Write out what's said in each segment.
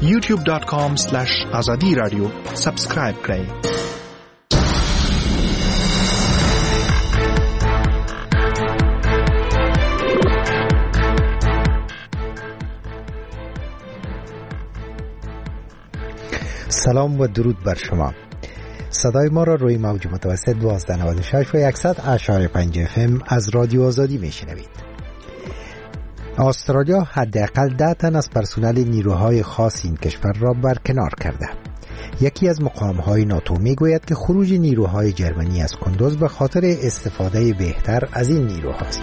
youtube.com/azadi radio سابسکرایب کړئ. سلام و درود بر شما. صدای ما را روی موج متوسط 1296 و 100.5 FM از رادیو آزادی میشنوید. استرالیا حداقل 10 تن از پرسنل نیروهای خاص این کشور را برکنار کرده. یکی از مقام‌های ناتو میگوید که خروج نیروهای جرمنی از کندوز به خاطر استفاده بهتر از این نیروهاست.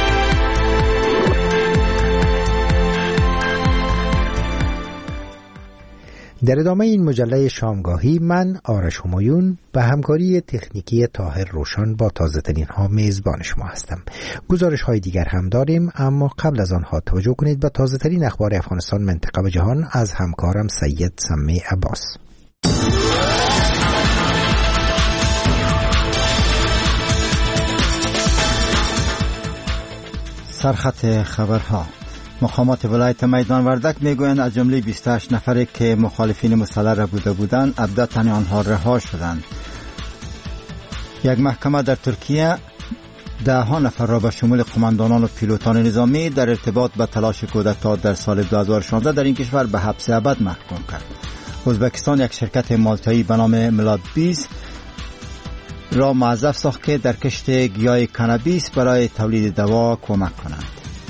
در ادامه این مجله شامگاهی من آرش همایون به همکاری تکنیکی طاهر روشن با تازه ترین ها میزبان شما هستم. گزارش های دیگر هم داریم، اما قبل از آنها توجه کنید به تازه ترین اخبار افغانستان، منطقه و جهان از همکارم سید سمی عباس. سرخط خبرها. مقامات ولایت میدان وردک میگویند از جمله 28 نفری که مخالفین مسلح را بودند ابدتن آنها رها شدند. یک محکمه در ترکیه 10 نفر را به شمول قماندانان و پیلوتان نظامی در ارتباط به تلاش کودتا در سال 2016 در این کشور به حبس ابد محکوم کرد. ازبکستان یک شرکت مالتایی به نام ملابیز را موظف ساخت که در کشت گیاه کانابیس برای تولید دوا کمک کنند.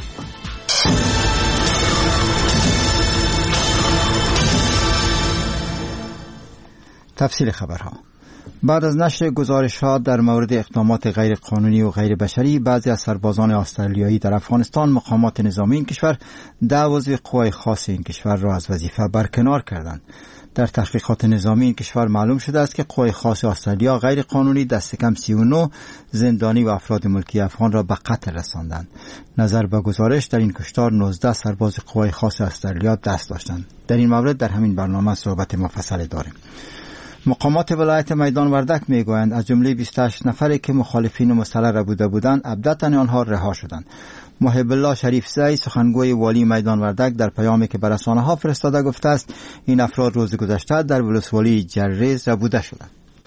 تفصیل خبرها. بعد از نشر گزارش‌ها در مورد اقدامات غیر قانونی و غیر بشری بعضی از سربازان استرالیایی در افغانستان، مقامات نظامی این کشور 10 عضو قوای خاص این کشور را از وظیفه برکنار کردند. در تحقیقات نظامی این کشور معلوم شده است که قوای خاص استرالیا غیر قانونی دست کم 39 زندانی و افراد ملکی افغان را به قتل رساندند. نظر به گزارش در این کشتار 19 سرباز قوای خاص استرالیا دست داشتند. در این مورد در همین برنامه صحبت مفصل داریم. مقامات ولایت میدان وردک میگویند از جمله 28 نفری که مخالفین مسلح را بودند ابدتن آنها رها شدند. محب الله شریف زی سخنگوی والی میدان وردک در پیامی که به رسانه‌ها فرستاده گفته است این افراد روز گذشته در ولسوالی جلریز ربوده شدند.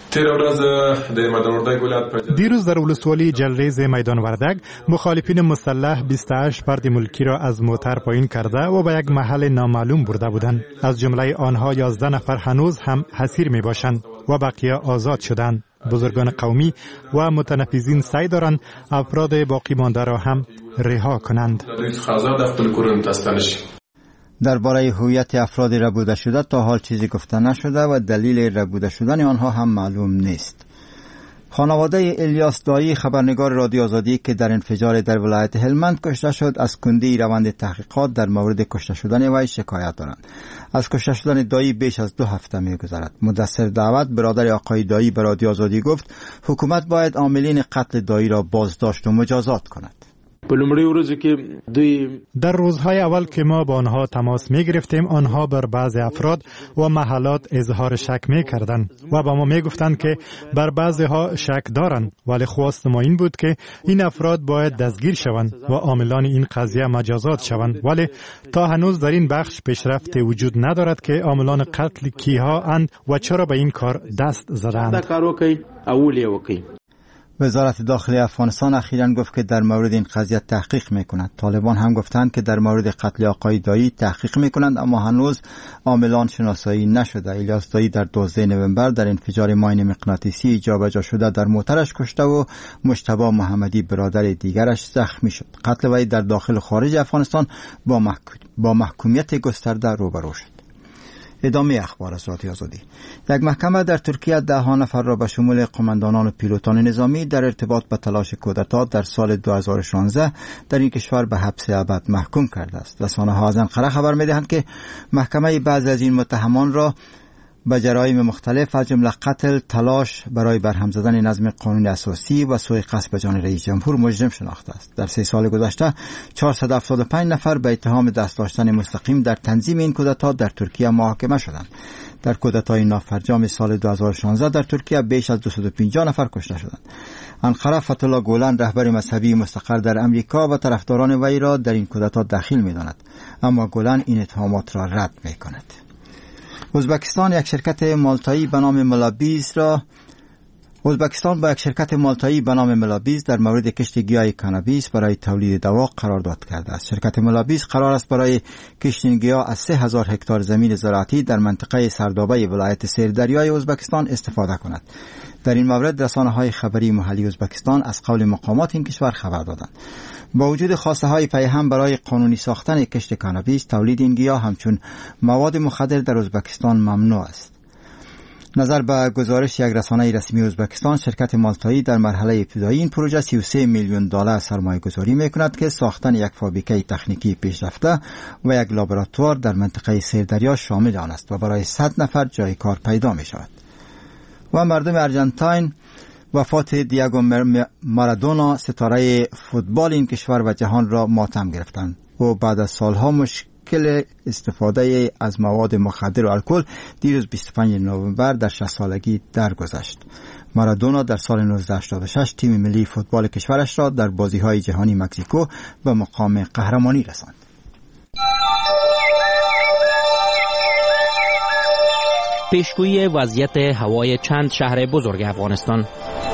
دیروز در ولسوالی جلریز میدان وردک مخالفین مسلح 28 فرد ملکی را از موتر پایین کرده و به یک محل نامعلوم برده بودند. از جمله آنها 11 نفر هنوز هم اسیر می باشند و بقیه آزاد شدند. بزرگان قومی و متنفذین سعی دارند افراد باقی مانده را هم رها کنند. درباره هویت افراد ربوده شده تا حال چیزی گفته نشده و دلیل ربوده شدن آنها هم معلوم نیست. خانواده الیاس دایی، خبرنگار رادیو آزادی که در انفجار در ولایت هلمند کشته شد، از کندی روند تحقیقات در مورد کشته شدن وی شکایت دارند. از کشته شدن دایی بیش از 2 هفته می‌گذرد. مدثر دعوت، برادر آقای دایی، به رادیو آزادی گفت حکومت باید عاملین قتل دایی را بازداشت و مجازات کند. در روزهای اول که ما با آنها تماس می گرفتیم، آنها بر بعض افراد و محلات اظهار شک می کردند و با ما می گفتند که بر بعضی ها شک دارند، ولی خواست ما این بود که این افراد باید دستگیر شوند و عاملان این قضیه مجازات شوند، ولی تا هنوز در این بخش پیشرفت وجود ندارد که عاملان قتل کیها اند و چرا به این کار دست زدند. وزارت داخلی افغانستان اخیراً گفت که در مورد این قضیه تحقیق میکند. طالبان هم گفتند که در مورد قتل آقای دایی تحقیق میکنند، اما هنوز عاملان شناسایی نشده. الیاس دایی در 12 نوامبر در انفجار ماین مغناطیسی جابجا شده در موترش کشته و مجتبی محمدی برادر دیگرش زخمی شد. قتل وی در داخل و خارج افغانستان با محکومیت گسترده روبرو شد. ادامه اخبار از رادیو آزادی. یک محکمه در ترکیه 10 نفر را به شمول قماندانان و پیلوتان نظامی در ارتباط به تلاش کودتا در سال 2016 در این کشور به حبس ابد محکوم کرده است. رسانه‌ها از انقره خبر می‌دهند که محکمه بعضی از این متهمان را به جرایم مختلف از جمله قتل، تلاش برای برهم زدن نظم قانون اساسی و سوء قصد به جان رئیس جمهور مجرم شناخته است. در 3 سال گذشته 475 نفر به اتهام دست داشتن مستقیم در تنظیم این کودتا در ترکیه محاکمه شدند. در کودتای نافرجام سال 2016 در ترکیه بیش از 250 نفر کشته شدند. انقره فتح‌الله گولن رهبر مذهبی مستقر در امریکا و طرفداران وی را در این کودتا دخیل می‌داند، اما گولن این اتهامات را رد می‌کند. ازبکستان با یک شرکت مالتایی به نام ملابیز در مورد کشت گیاه کانابیس برای تولید دوا قرارداد کرده است. شرکت ملابیز قرار است برای کشت این گیاه از 3000 هکتار زمین زراعتی در منطقه سردابه ولایت سیردریای ازبکستان استفاده کند. در این مورد رسانه‌های خبری محلی ازبکستان از قول مقامات این کشور خبر دادند. با وجود خواسته های پیهم برای قانونی ساختن کشت کانابیس، تولید این گیاه همچون مواد مخدر در ازبکستان ممنوع است. نظر به گزارش یک رسانه رسمی ازبکستان، شرکت مالتایی در مرحله ابتدایی این پروژه 33 میلیون دلار سرمایه گذاری میکند که ساختن یک فابریکه تکنیکی پیشرفته و یک لابراتوار در منطقه سیردریا شامل آن است و برای 100 نفر جای کار پیدا می شود. و مردم ارژانتین وفات دیاگو مارادونا ستاره فوتبال این کشور و جهان را ماتم گرفتند و بعد از سالها مشکل استفاده از مواد مخدر و الکل دیروز 25 نوامبر در 60 سالگی درگذشت. مارادونا در سال 1986 تیم ملی فوتبال کشورش را در بازی‌های جهانی مکزیکو به مقام قهرمانی رساند. پیشگویی وضعیت هوای چند شهر بزرگ افغانستان.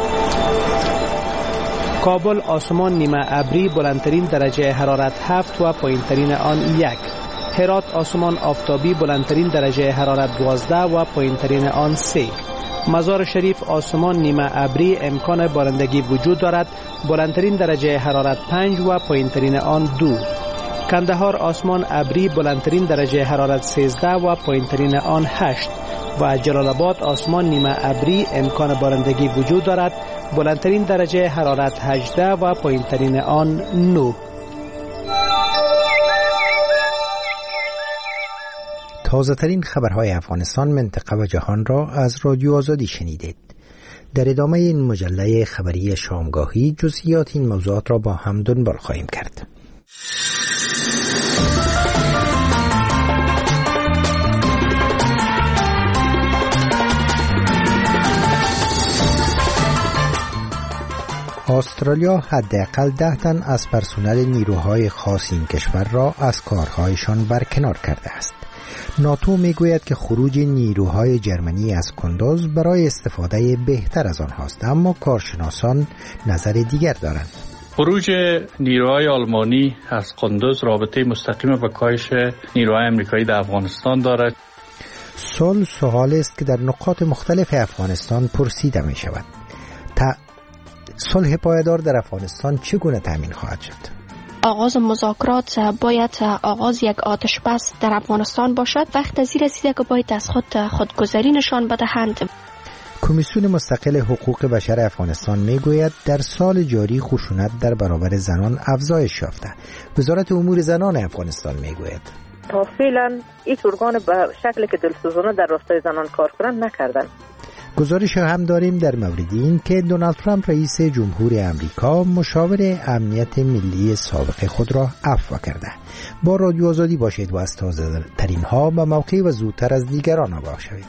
کابل آسمان نیمه ابری، بلندترین درجه حرارت 7 و پایینترین آن 1. هرات آسمان آفتابی، بلندترین درجه حرارت 12 و پایینترین آن 3. مزار شریف آسمان نیمه ابری، امکان بارندگی وجود دارد، بلندترین درجه حرارت 5 و پایینترین آن 2. کندهار آسمان ابری، بلندترین درجه حرارت 13 و پایینترین آن 8. و جلال آباد آسمان نیمه ابری، امکان بارندگی وجود دارد، بلندترین درجه حرارت 18 و پایینترین آن 9. تازه ترین خبرهای افغانستان، منطقه و جهان را از رادیو آزادی شنیدید. در ادامه این مجله خبری شامگاهی جزئیات این موضوعات را با هم دنبال خواهیم کرد. استرالیا حداقل 10 تن از پرسنل نیروهای خاص این کشور را از کارهایشان برکنار کرده است. ناتو میگوید که خروج نیروهای جرمنی از کندوز برای استفاده بهتر از آنهاست، اما کارشناسان نظر دیگر دارند. خروج نیروهای آلمانی از قندوز رابطه مستقیم با کاهش نیروهای آمریکایی در افغانستان دارد. سوال است که در نقاط مختلف افغانستان پرسیده می شود. صلح پایدار در افغانستان چگونه تامین خواهد شد؟ آغاز مذاکرات باید آغاز یک آتش بس در افغانستان باشد. وقت از این رسیده که باید از خودگذری نشان بدهند. کمیسیون مستقل حقوق بشر افغانستان میگوید در سال جاری خشونت در برابر زنان افزایش یافته. وزارت امور زنان افغانستان میگوید تا فعلا این ارگان به شکلی که دلسوزانه در راستای زنان کار کنند نکردند. گزارش هم داریم در مورد این که دونالد ترامپ رئیس جمهور امریکا مشاور امنیت ملی سابق خود را عفو کرده. با رادیو آزادی باشید و از تازه ترین ها به موقع و زودتر از دیگران آگاه شوید.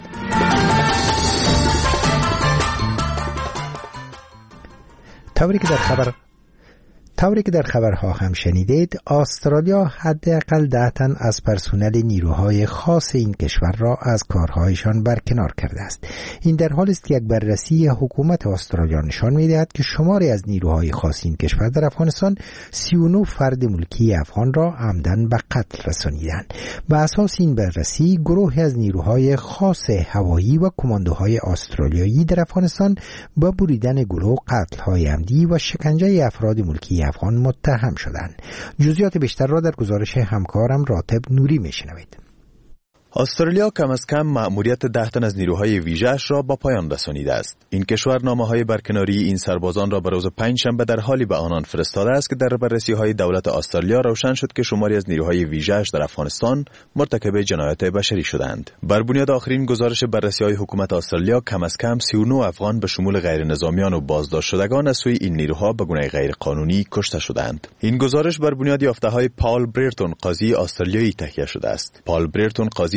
طوری که در خبرها هم شنیدید، استرالیا حداقل 10 تن از پرسنل نیروهای خاص این کشور را از کارهایشان برکنار کرده است. این در حالی است که یک بررسی حکومت استرالیا نشان می‌دهد که شماری از نیروهای خاص این کشور در افغانستان 39 فرد ملکی افغان را عمدن به قتل رسانیدند. بر اساس این بررسی، گروهی از نیروهای خاص هوایی و کماندوهای استرالیایی در افغانستان با بریدن گلو، قتل‌های عمدی و شکنجه افراد ملکی افغان متهم شدند. جزئیات بیشتر را در گزارش همکارم راتب نوری میشنوید. استرالیا کم از کم مأموریت 10 تن از نیروهای ویژه‌اش را با پایان رسانیده است. این کشور نامه‌های برکناری این سربازان را به روز پنجشنبه در حالی به آنان فرستاده است که در بررسی‌های دولت استرالیا روشن شد که شماری از نیروهای ویژه‌اش در افغانستان مرتکب جنایات بشری شدند. بر بنیاد آخرین گزارش بررسی‌های حکومت استرالیا، کم از کم 39 افغان به شمول غیر نظامیان و بازداشت شدگان از سوی این نیروها به گونه غیر قانونی کشته شدند. این گزارش بر بنیاد یافته‌های پال بریرتون، قاضی استرالیایی تهیه شده است. پال بریرتون، قاضی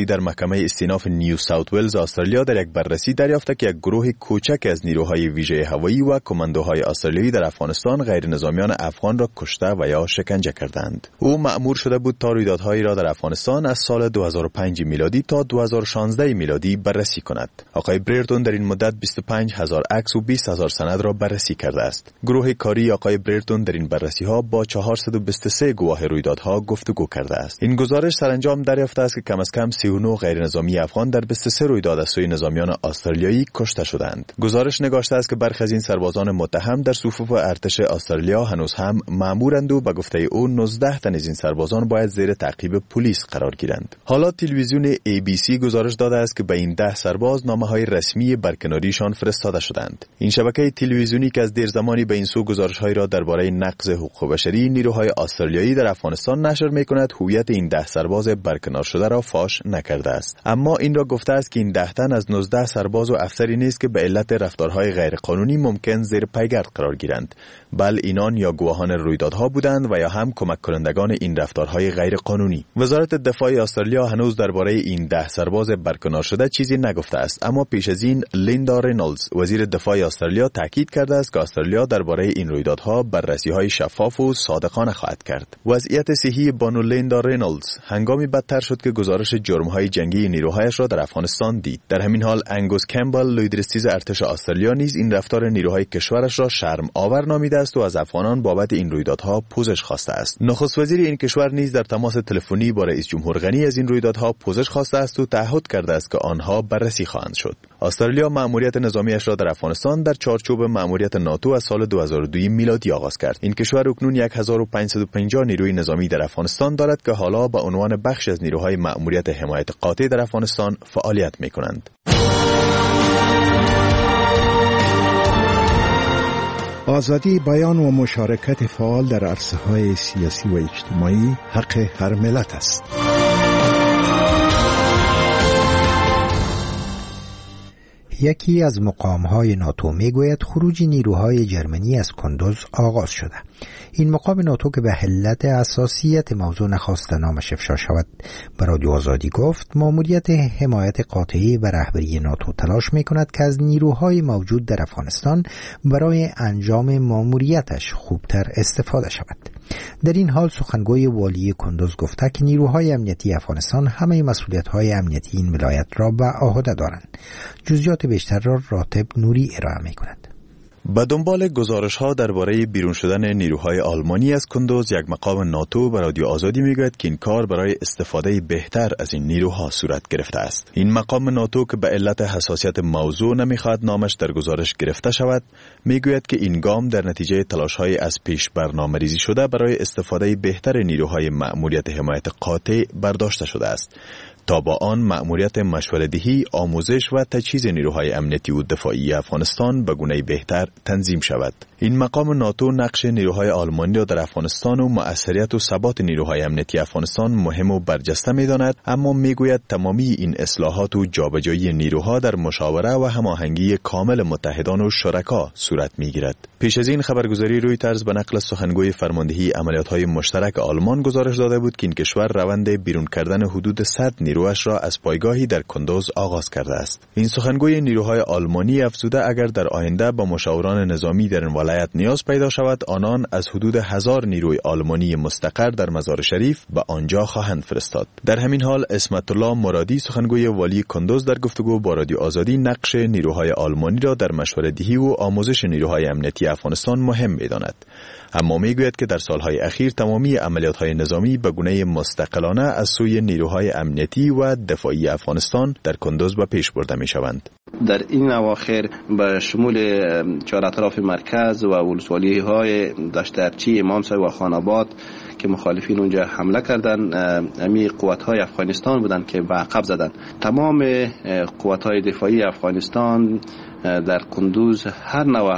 قضایی در محکمه استیناف نیو ساوت ولز استرالیا در یک بررسی دریافت که یک گروه کوچک از نیروهای ویژه هوایی و کماندوهای استرالیایی در افغانستان غیر نظامیان افغان را کشته و یا شکنجه کردند. او مأمور شده بود تا رویدادهایی را در افغانستان از سال 2005 میلادی تا 2016 میلادی بررسی کند. آقای بریرتون در این مدت 25,000 عکس و 20,000 سند را بررسی کرده است. گروه کاری آقای بریرتون در این بررسی‌ها با 423 گواه رویدادها گفتگو کرده است. این گزارش سرانجام دریافته است که کم از کم 39 غیر نظامی افغان در 23 رویداد از سوی نظامیان استرالیایی کشته شدند. گزارش نگاشته است که برخی از این سربازان متهم در صفوف ارتش استرالیا هنوز هم مأمورند و به گفته او 19 تن از این سربازان باید زیر تعقیب پلیس قرار گیرند. حالا تلویزیون ABC گزارش داده است که به این 10 سرباز نامه‌های رسمی برکناریشان فرستاده شدند. این شبکه تلویزیونی که از دیر زمانی به این سو گزارش‌هایی را درباره نقض حقوق بشری نیروهای استرالیایی در افغانستان نشر می‌کند، هویت این 10 سرباز برکنار شده را فاش نکرده است. اما این را گفته است که این 10 تن از 19 سرباز و افسری نیست که به علت رفتارهای غیرقانونی ممکن زیر پیگرد قرار گیرند، بل اینان یا گواهان رویدادها بودند و یا هم کمک کنندگان این رفتارهای غیرقانونی. وزارت دفاع استرالیا هنوز درباره این 10 سرباز برکنار شده چیزی نگفته است، اما پیش از این لیندا رینولدز وزیر دفاع استرالیا تاکید کرده است که استرالیا درباره این رویدادها بررسی‌های شفاف و صادقانه خواهد کرد. وضعیت صحی بانو لیندا رینولدز هنگامی بدتر شد که گزارش جرم‌های جنگی نیروهایش را در افغانستان دید. در همین حال انگوس کمبل لویدرستیز ارتش استرالیا نیز این رفتار نیروهای کشورش را شرم آور نامیده است و از افغانان بابت این رویدادها پوزش خواسته است. نخست وزیر این کشور نیز در تماس تلفنی با رئیس جمهور غنی از این رویدادها پوزش خواسته است و تعهد کرده است که آنها بررسی خواهند شد. استرالیا مأموریت نظامیش را در افغانستان در چارچوب مأموریت ناتو از سال 2002 میلادی آغاز کرد. این کشور اکنون 1550 نیروی نظامی در افغانستان دارد که حالا به عنوان بخش از نیروهای مأموریت حمایت قاطع در افغانستان فعالیت می‌کنند. آزادی بیان و مشارکت فعال در عرصه‌های سیاسی و اجتماعی حق هر ملت است. یکی از مقام‌های ناتو میگوید خروج نیروهای جرمنی از کندوز آغاز شده. این مقام ناتو که به علت حساسیت موضوع نخواست نامش افشا شود به رادیو آزادی گفت ماموریت حمایت قاطعی به رهبری ناتو تلاش می‌کند که از نیروهای موجود در افغانستان برای انجام ماموریتش خوبتر استفاده شود. در این حال سخنگوی والی کندوز گفته که نیروهای امنیتی افغانستان همه مسئولیت‌های امنیتی این ولایت را به عهده دارند. جزئیات بیشتر را راتب نوری ارائه می‌کند. به دنبال گزارش‌ها درباره بیرون شدن نیروهای آلمانی از کندوز، یک مقام ناتو به رادیو آزادی میگوید که این کار برای استفاده بهتر از این نیروها صورت گرفته است. این مقام ناتو که به علت حساسیت موضوع نمیخواد نامش در گزارش گرفته شود، میگوید که این گام در نتیجه تلاش‌های از پیش برنامه‌ریزی شده برای استفاده بهتر نیروهای مأموریت حمایت قاطع برداشته شده است تا با آن مأموریت مشوره‌دهی، آموزش و تجهیز نیروهای امنیتی و دفاعی افغانستان به گونه‌ای بهتر تنظیم شود. این مقام ناتو نقش نیروهای آلمانی را در افغانستان و مؤثریت و ثبات نیروهای امنیتی افغانستان مهم و برجسته می‌داند، اما میگوید تمامی این اصلاحات و جابجایی نیروها در مشاوره و هماهنگی کامل متحدان و شرکا صورت می‌گیرد. پیش از این خبرگزاری رویترز به نقل سخنگوی فرماندهی عملیات‌های مشترک آلمان گزارش داده بود که این کشور روند بیرون کردن حدود 100 نیرویش را از پایگاهی در کندوز آغاز کرده است. این سخنگوی نیروهای آلمانی افزوده اگر در آینده با مشاوران نظامی در این ولایت نیاز پیدا شود، آنان از حدود 1000 نیروی آلمانی مستقر در مزار شریف به آنجا خواهند فرستاد. در همین حال اسمت الله مرادی سخنگوی والی کندوز در گفتگو با رادیو آزادی نقش نیروهای آلمانی را در مشوره‌دهی و آموزش نیروهای امنیتی افغانستان مهم می‌داند. اما میگوید که در سالهای اخیر تمامی عملیات‌های نظامی به گونه مستقلانه از سوی نیروهای امنیتی و دفاعی افغانستان در کندوز به پیش برده می‌شوند. در این اواخر به شمول چهار اطراف مرکز و ولسوالی‌های دشت ارچی، امامسای و خاناباد که مخالفین اونجا حمله کردن، امی قوت‌های افغانستان بودن که به عقب زدن. تمام قوت‌های دفاعی افغانستان در کندوز هر نوع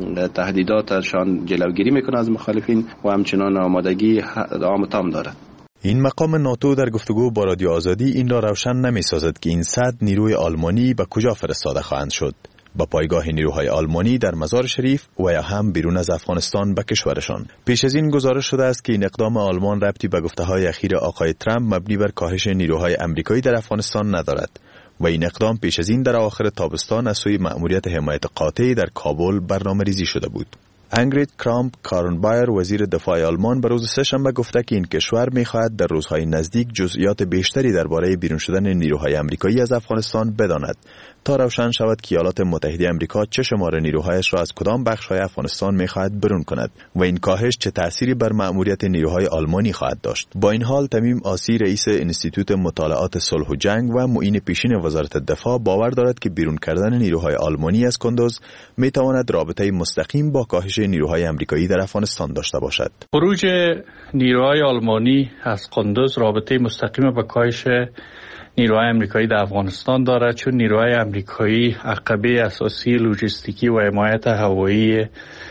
تهدیداتشان جلوگیری میکنه از مخالفین و همچنان آمادگی دام تام دارد. این مقام ناتو در گفتگو با رادیو آزادی این را روشن نمی سازد که این 100 نیروی آلمانی به کجا فرستاده خواهند شد. به پایگاه نیروهای آلمانی در مزار شریف و یا هم بیرون از افغانستان به کشورشان. پیش از این گزارش شده است که این اقدام آلمان ربطی به گفته‌های اخیر آقای ترامپ مبنی بر کاهش نیروهای آمریکایی در افغانستان ندارد و این اقدام پیش از این در آخر تابستان از سوی مأموریت حمایت قاطع در کابل برنامه‌ریزی شده بود. انگرید کرامپ کارنبایر وزیر دفاع آلمان به روز سه‌شنبه گفته که این کشور می‌خواهد در روزهای نزدیک جزئیات بیشتری درباره بیرون شدن نیروهای آمریکایی از افغانستان بداند تا روشن شود که ایالات متحده آمریکا چه شمار نیروهایش را از کدام بخش‌های افغانستان می‌خواهد برون کند و این کاهش چه تأثیری بر مأموریت نیروهای آلمانی خواهد داشت. با این حال تمیم آسی رئیس انستیتوت مطالعات صلح و جنگ و معین پیشین وزارت دفاع باور دارد که بیرون کردن نیروهای آلمانی از کندوز می‌تواند رابطه مستقیم با کاهش نیروهای آمریکایی در افغانستان داشته باشد. خروج نیروهای آلمانی از قندوز رابطه مستقیم با کاهش نیروهای آمریکایی در افغانستان دارد، چون نیروهای آمریکایی عقبه اساسی لوجستیکی و حمایت هوایی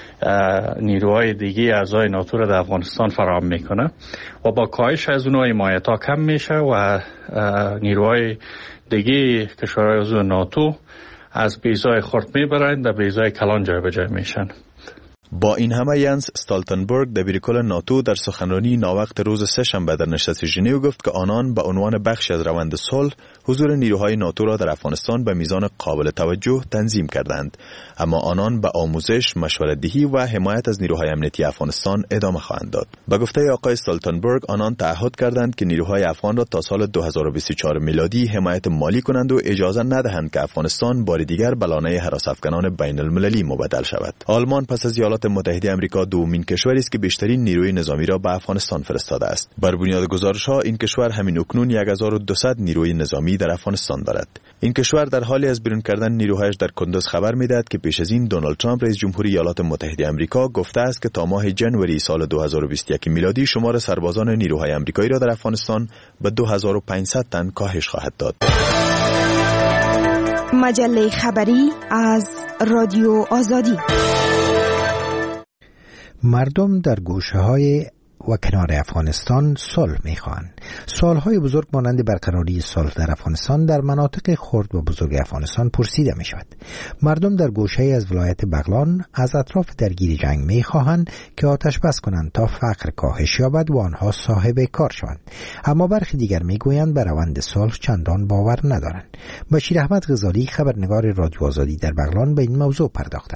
نیروهای دیگه اعضای ناتو را در افغانستان فراهم میکنه و با کاهش از اونها حمایت ها کم میشه و نیروهای دیگه کشورهای عضو ناتو از بیضای خرد میبرند و بیضای کلان جای میشن. با این همه ینس استالتنبرگ دبیرکل ناتو در سخنرانی ناوقت روز سه‌شنبه در نشست ژنو گفت که آنان به عنوان بخشی از روند صلح حضور نیروهای ناتو را در افغانستان به میزان قابل توجه تنظیم کردند، اما آنان به آموزش، مشورت‌دهی و حمایت از نیروهای امنیتی افغانستان ادامه خواهند داد. به گفته آقای استالتنبرگ آنان تعهد کردند که نیروهای افغان را تا سال 2024 میلادی حمایت مالی کنند و اجازه ندهند که افغانستان بار دیگر به لانه هراس‌افکنان بین‌المللی مبدل شود. آلمان پس از ایالات متحده آمریکا دومین کشوری است که بیشترین نیروی نظامی را به افغانستان فرستاده است. بر بنیاد گزارش‌ها این کشور همین اکنون 1200 نیروی نظامی در افغانستان دارد. این کشور در حالی از بیرون کردن نیروهایش در کندوز خبر می‌دهد که پیش از این دونالد ترامپ رئیس جمهوری ایالات متحده آمریکا گفته است که تا ماه ژانویه سال 2021 میلادی شمار سربازان نیروهای آمریکایی را در افغانستان به 2500 تن کاهش خواهد داد. مجله خبری از رادیو آزادی. مردم در گوشه‌های و کنار افغانستان صلح می‌خواهند. سوال‌های بزرگ مانند برقراری صلح در افغانستان در مناطق خرد و بزرگ افغانستان پرسیده می‌شود. مردم در گوشه‌ای از ولایت بغلان از اطراف درگیر جنگ می‌خواهند که آتش بس کنند تا فقر کاهش یابد و آنها صاحب کار شوند. اما برخی دیگر می‌گویند به روند صلح چندان باور ندارند. بشیر احمد غزالی خبرنگار رادیو آزادی در بغلان به این موضوع پرداخته.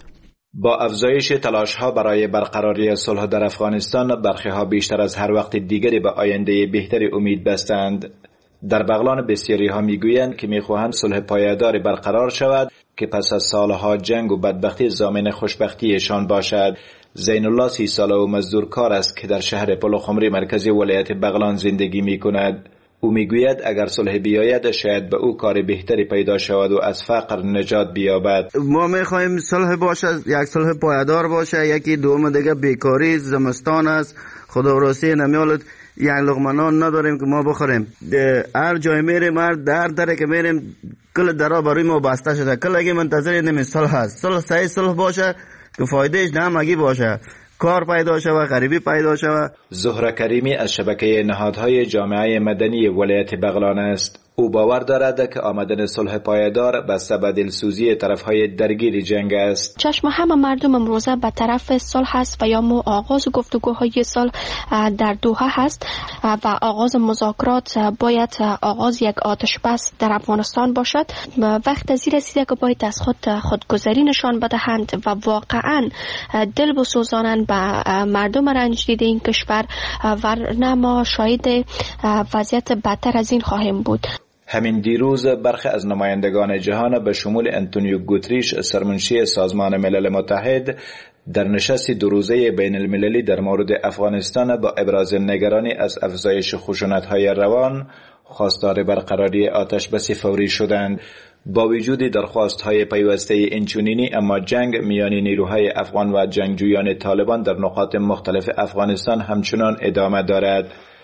با افزایش تلاش‌ها برای برقراری صلح در افغانستان، برخی‌ها بیشتر از هر وقت دیگری به آینده بهتری امید بستند. در بغلان بسیاری‌ها می‌گویند که می‌خواهند صلح پایداری برقرار شود که پس از سالها جنگ و بدبختی ضامن خوشبختیشان باشد. زین الله 30 ساله و مزدورکار است که در شهر پلخمری مرکزی ولایت بغلان زندگی می‌کند. او میگوید اگر صلح بیاید شاید به او کار بهتری پیدا شود و از فقر نجات بیابد. ما میخوایم صلح باشه، یک صلح پایدار باشه. یکی دوم دیگه بیکاری، زمستان است، خدا راستی نمیالد یک لقمه نان نداریم که ما بخوریم. هر جای میریم، هر در که میریم کل درا برای ما بسته شده. کل اگه منتظر نمی صلح هست، صلح صحیح صلح باشه که فایدهش نمگی باشه، کار پیدا شود، غریبی پیدا شود. زهره کریمی از شبکه نهادهای جامعه مدنی ولایت بغلان است. او باور دارد که آمدن صلح پایدار بسته به دلسوزی طرفهای درگیر جنگ است. چشم همه مردم امروزه به طرف صلح است و یا آغاز گفتگوهای صلح در دوحه هست و آغاز مذاکرات باید آغاز یک آتش بس در افغانستان باشد. وقت از این رسیده که باید از خودگذری نشان بدهند و واقعا دل بسوزانند به مردم رنج دیده این کشور، ورنه ما شاهد وضعیت بدتر از این خواهیم بود. همین دیروز برخی از نمایندگان جهان به شمول انتونیو گوتریش سرمنشی سازمان ملل متحد در نشست دو روزه بین المللی در مورد افغانستان با ابراز نگرانی از افزایش خشونت‌های روان خواستار برقراری آتش بس فوری شدند. با وجود درخواست‌های پیوسته اینچنینی، اما جنگ میان نیروهای افغان و جنگجویان طالبان در نقاط مختلف افغانستان همچنان ادامه دارد.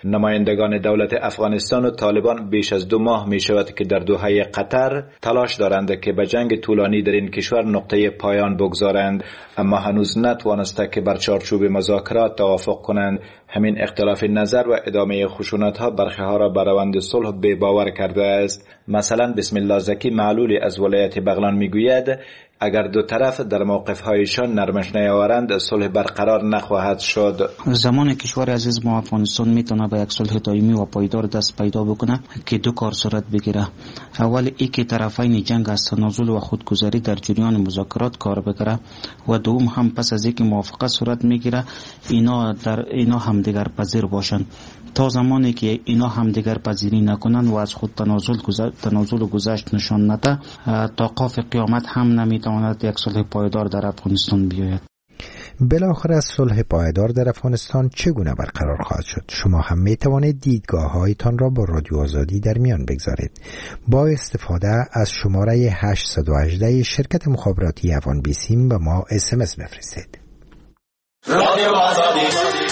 نمایندگان دولت افغانستان و طالبان بیش از 2 ماه می شود که در دوحه قطر تلاش دارند که به جنگ طولانی در این کشور نقطه پایان بگذارند، اما هنوز نتوانسته که بر چارچوب مذاکرات توافق کنند. همین اختلاف نظر و ادامه خشونت‌ها برخی ها را به روند صلح بی باور کرده است. مثلا بسم الله زکی معلولی از ولایت بغلان میگوید اگر دو طرف در موقف‌هایشان نرمش نیاورند صلح برقرار نخواهد شد. زمان کشور عزیز ما افغانستان میتونه به یک صلح دائمی و پایدار دست پیدا بکنه که 2 کار صورت بگیره. اول اینکه طرفین جنگ از تنازل و خودگذاری در جریان مذاکرات کار بگیره و دوم هم پس از اینکه موافقت صورت میگیره اینا همدیگر پذیر باشند. تا زمانی که اینا همدیگر پذیری نکنن و از خود تنازل و گذشت نشان نده تا قاف قیامت هم نمیتواند یک صلح پایدار در افغانستان بیاید. بالاخره از صلح پایدار در افغانستان چگونه برقرار خواهد شد؟ شما هم می توانید دیدگاه‌هایتان را با رادیو آزادی در میان بگذارید. با استفاده از شماره 818 شرکت مخابراتی افغان بیسیم به ما SMS بفرستید. رادیو آزادی.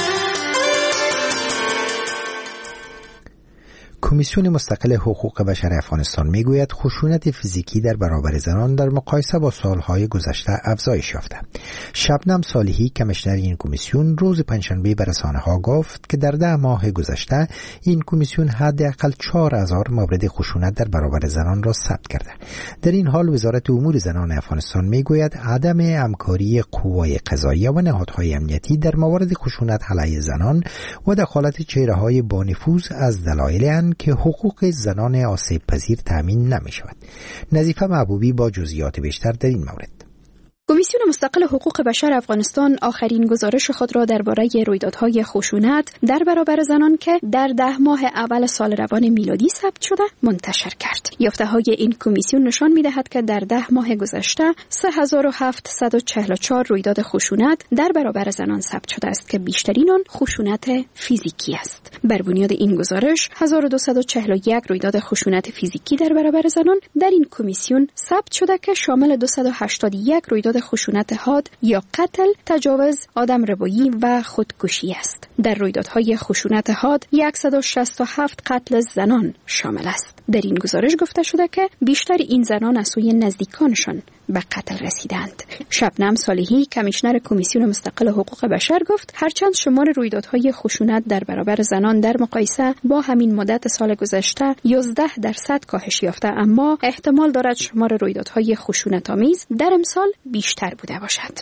کمیسیون مستقل حقوق بشر افغانستان میگوید خشونت فیزیکی در برابر زنان در مقایسه با سالهای گذشته افزایش یافته. شبنم صالحی کمیشنر این کمیسیون روز پنجشنبه به رسانه‌ها گفت که در 10 ماه گذشته این کمیسیون حداقل 4000 مورد خشونت در برابر زنان را ثبت کرده. در این حال وزارت امور زنان افغانستان میگوید عدم همکاری قوای قضاییه و نهادهای امنیتی در موارد خشونت علیه زنان و دخالت چهره‌های با نفوذ از دلایل که حقوق زنان آسیب پذیر تامین نمی شود. نظیفه محبوبی با جزئیات بیشتر در این مورد. کمیسیون مستقل حقوق بشر افغانستان آخرین گزارش خود را درباره رویدادهای خشونت در برابر زنان که در 10 ماه اول سال روان میلادی ثبت شده منتشر کرد. یافته‌های این کمیسیون نشان می‌دهد که در 10 ماه گذشته 3744 رویداد خشونت در برابر زنان ثبت شده است که بیشترین آن خشونت فیزیکی است. بر بنیاد این گزارش 1241 رویداد خشونت فیزیکی در برابر زنان در این کمیسیون ثبت شده که شامل 281 رویداد خشونت حاد یا قتل، تجاوز، آدمربایی و خودکشی است. در رویدادهای خشونت حاد 167 قتل زنان شامل است. در این گزارش گفته شده که بیشتر این زنان از سوی نزدیکانشان به قتل رسیدند. شبنم صالحی کمیشنر کمیسیون مستقل حقوق بشر گفت هرچند شمار رویدادهای خشونت در برابر زنان در مقایسه با همین مدت سال گذشته 11% کاهش یافته، اما احتمال دارد شمار رویدادهای خشونت آمیز در امسال بیشتر بوده باشد.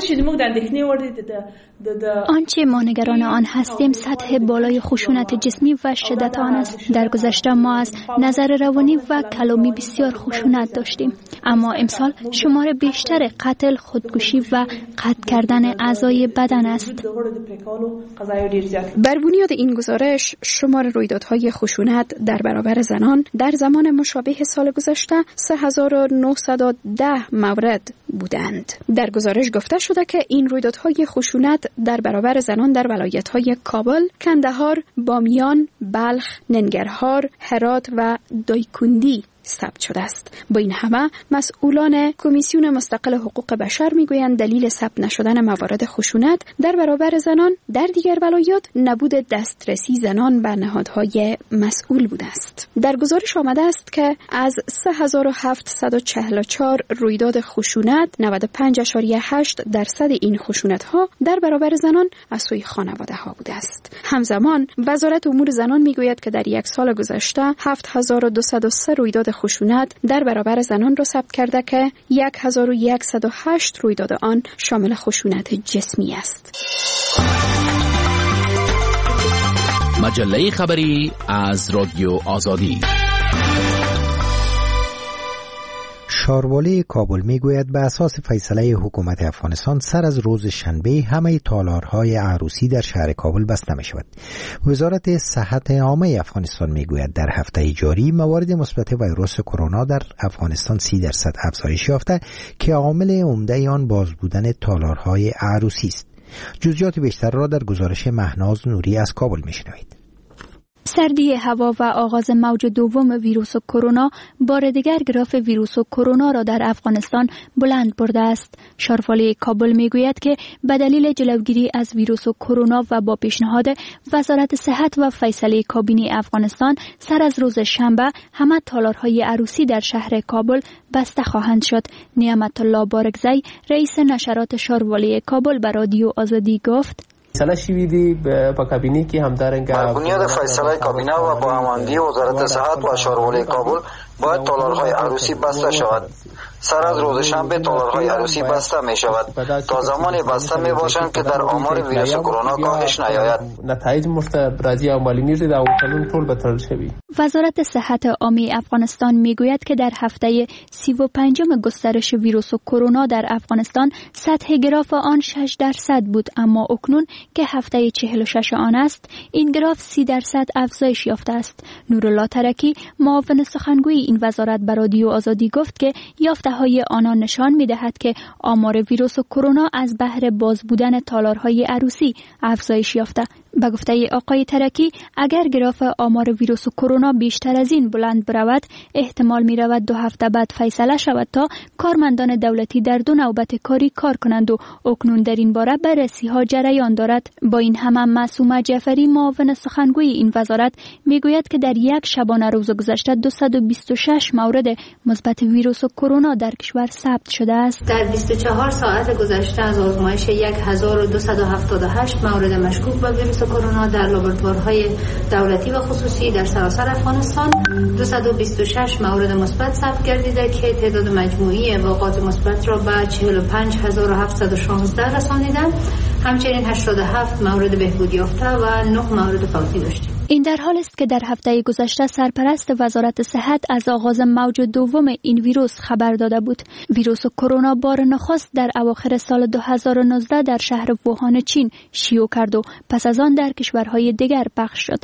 آنچه ما نگران آن هستیم سطح بالای خشونت جسمی و شدت آن است. در گذشته ما از نظر روانی و کلامی بسیار خشونت داشتیم، اما امسال شمار بیشتر قتل، خودکشی و قطع کردن اعضای بدن است. بر بنیاد این گزارش شمار رویدادهای خشونت در برابر زنان در زمان مشابه سال گذشته 3910 مورد بودند. در گزارش گفته شده که این رویدادهای خشونت در برابر زنان در ولایت‌های کابل، کندهار، بامیان، بلخ، ننگرهار، هرات و دایکندی ثبت شده است. با این همه مسئولان کمیسیون مستقل حقوق بشر میگویند دلیل ثبت نشدن موارد خشونت در برابر زنان در دیگر ولایات نبود دسترسی زنان به نهادهای مسئول بوده است. در گزارش آمده است که از 3744 رویداد خشونت 95.8% این خشونت‌ها در برابر زنان از سوی خانواده‌ها بوده است. همزمان وزارت امور زنان میگوید که در یک سال گذشته 7203 رویداد خشونت در برابر زنان را ثبت کرده که 1108 رویداد آن شامل خشونت جسمی است. مجله خبری از رادیو آزادی. شاروالی کابل میگوید به اساس فیصله حکومت افغانستان سر از روز شنبه همه تالارهای عروسی در شهر کابل بسته می شود. وزارت صحت عامه افغانستان میگوید در هفته جاری موارد مثبت ویروس کرونا در افغانستان 30% افزایش یافته که عامل عمده آن باز بودن تالارهای عروسی است. جزئیات بیشتر را در گزارش مهناز نوری از کابل میشنوید. سردی هوا و آغاز موج دوم ویروس کرونا بار دیگر گراف ویروس کرونا را در افغانستان بلند برده است. شهروالی کابل میگوید که به دلیل جلوگیری از ویروس کرونا و با پیشنهاد وزارت صحت و فیصله کابینی افغانستان سر از روز شنبه همه تالارهای عروسی در شهر کابل بسته خواهند شد. نعمت الله بارگزی رئیس نشرات شهروالی کابل به رادیو آزادی گفت: فیصله شوی دی با کابینه که همدارنگا بر بنیاد فیصله کابینه و با هماهنگی وزارت صحت و شهروالی کابل باید تالارهای عروسی بسته شود. سر از روز شنبه تالارهای عروسی بسته می شود تا زمانی بسته می باشند که در آمار ویروس کرونا کاهش نیاید. نتایج راضی عملی میشه در قانون طول بطل شوی. وزارت صحت عامی افغانستان میگوید که در هفته 35 گسترش ویروس کرونا در افغانستان سطح گراف آن 6% بود، اما اکنون که هفته 46 آن است این گراف 30% افزایش یافته است. نورالله ترکی معاون سخنگوی این وزارت به رادیو آزادی گفت که یافته‌های آنان نشان می‌دهد که آمار ویروس کرونا از بهر باز بودن تالارهای عروسی افزایش یافته. به گفته آقای ترکی اگر گراف آمار ویروس کرونا بیشتر از این بلند برود احتمال می رود 2 هفته بعد فیصله شود تا کارمندان دولتی در 2 نوبت کاری کار کنند و اکنون در این باره بررسی ها جریان دارد. با این همه معصومه جعفری معاون سخنگوی این وزارت می گوید که در یک شبانه روز گذشته 226 مورد مثبت ویروس کرونا در کشور ثبت شده است. در 24 ساعت گذشته از آزمایش 1278 مورد مشکوک به ویروس کرونا در لابراتوارهای دولتی و خصوصی در سراسر افغانستان 226 مورد مثبت ثبت گردیده که تعداد مجموعی واقعات مثبت را به 45716 رسانیده. همچنین 87 مورد بهبود یافته و 9 مورد فوتی داشتیم. این در حال است که در هفته گذشته سرپرست وزارت صحت از آغاز موج دوم این ویروس خبر داده بود. ویروس کرونا بار نخست در اواخر سال 2019 در شهر ووهان چین شیوع کرد و پس از آن در کشورهای دیگر پخش شد.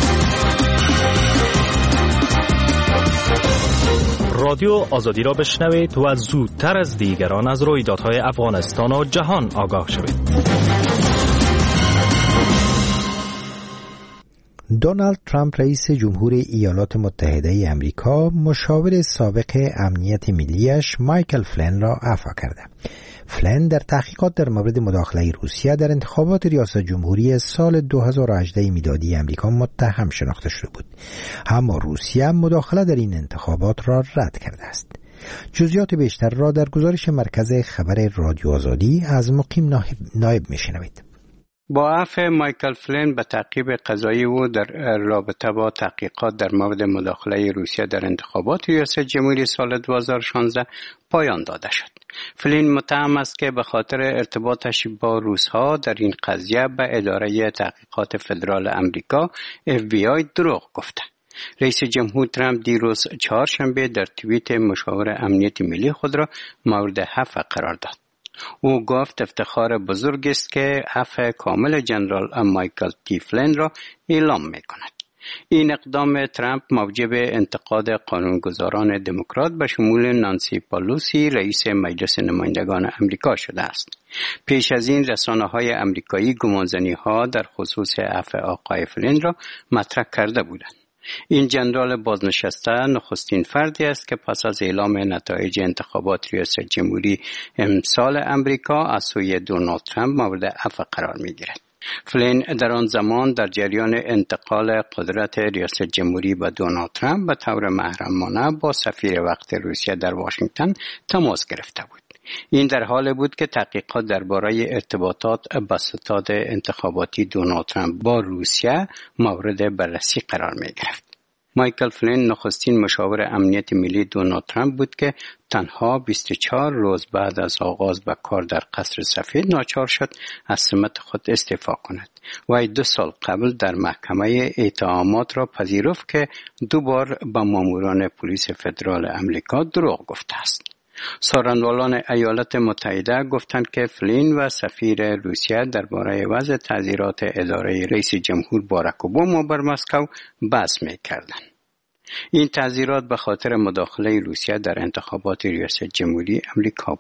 رادیو آزادی را بشنوید و زودتر از دیگران از رویدادهای افغانستان و جهان آگاه شوید. دونالد ترامپ رئیس جمهور ایالات متحده امریکا مشاور سابق امنیت ملیش مایکل فلین را عفو کرده. فلین در تحقیقات در مورد مداخله روسیه در انتخابات ریاست جمهوری سال 2018 میلادی امریکا متهم شناخته شده بود، اما روسیه مداخله در این انتخابات را رد کرده است. جزئیات بیشتر را در گزارش مرکز خبر رادیو آزادی از مقیم نایب میشنوید. با عفو مایکل فلین به تعقیب قضایی او در رابطه با تحقیقات در مورد مداخله روسیه در انتخابات ریاست جمهوری سال 2016 پایان داده شد. فلین متهم است که به خاطر ارتباطش با روس‌ها در این قضیه به اداره تحقیقات فدرال امریکا FBI دروغ گفته. رئیس جمهور ترامپ دیروز چهارشنبه در توییت مشاور امنیت ملی خود را مورد عفو قرار داد. او گفت افتخار بزرگ است که عفو کامل جنرال مایکل تی فلین را اعلام می‌کند. این اقدام ترامپ موجب انتقاد قانونگذاران دموکرات به شمول نانسی پالوسی رئیس مجلس نمایندگان امریکا شده است. پیش از این رسانه‌های امریکایی گمانزنی‌ها در خصوص عفو آقای فلین را مطرح کرده بودند. این جنرال بازنشسته نخستین فردی است که پس از اعلام نتایج انتخابات ریاست جمهوری امسال امریکا از سوی دونالد ترامپ مورد عفو قرار می‌گیرد. فلین در آن زمان در جریان انتقال قدرت ریاست جمهوری به دونالد ترامپ به طور محرمانه با سفیر وقت روسیه در واشنگتن تماس گرفته بود. این در حال بود که تحقیقات درباره ارتباطات با ستاد انتخاباتی دونالد ترامپ با روسیه مورد بررسی قرار می گرفت. مایکل فلین نخستین مشاور امنیت ملی دونالد ترامپ بود که تنها 24 روز بعد از آغاز به کار در قصر سفید ناچار شد از سمت خود استعفا کند. وی 2 سال قبل در محکمه اتهامات را پذیرفت که 2 بار به ماموران پلیس فدرال امریکا دروغ گفته است. سخنرانان ایالات متحده گفتند که فلین و سفیر روسیه درباره وضع تعزیرات اداره رئیس جمهور باراک اوباما بر مسکو بحث می‌کردند. این تعزیرات به خاطر مداخله روسیه در انتخابات ریاست جمهوری امریکا بود.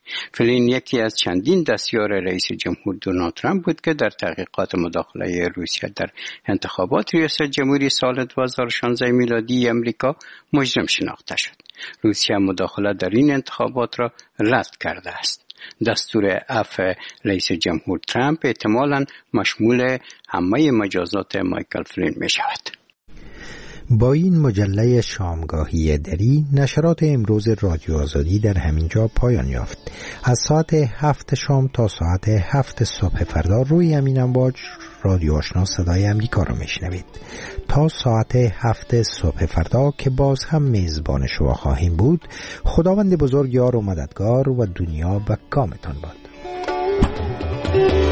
فلین یکی از چندین دستیار رئیس جمهور دونالد ترامپ بود که در تحقیقات مداخله روسیه در انتخابات ریاست جمهوری سال 2016 میلادی امریکا مجرم شناخته شد. روسیه مداخله در این انتخابات را رد کرده است. دستور عفو رئیس جمهور ترامپ احتمالاً مشمول همه مجازات مایکل فلین می شود. با این مجله شامگاهی دری نشرات امروز رادیو آزادی در همینجا پایان یافت. از ساعت 7 شام تا ساعت 7 صبح فردا روی همین امواج رادیو آشنا صدای امریکا را میشنوید. تا ساعت 7 صبح فردا که باز هم میزبان شما خواهیم بود، خداوند بزرگ یار و مددگار و دنیا به کامتان باد.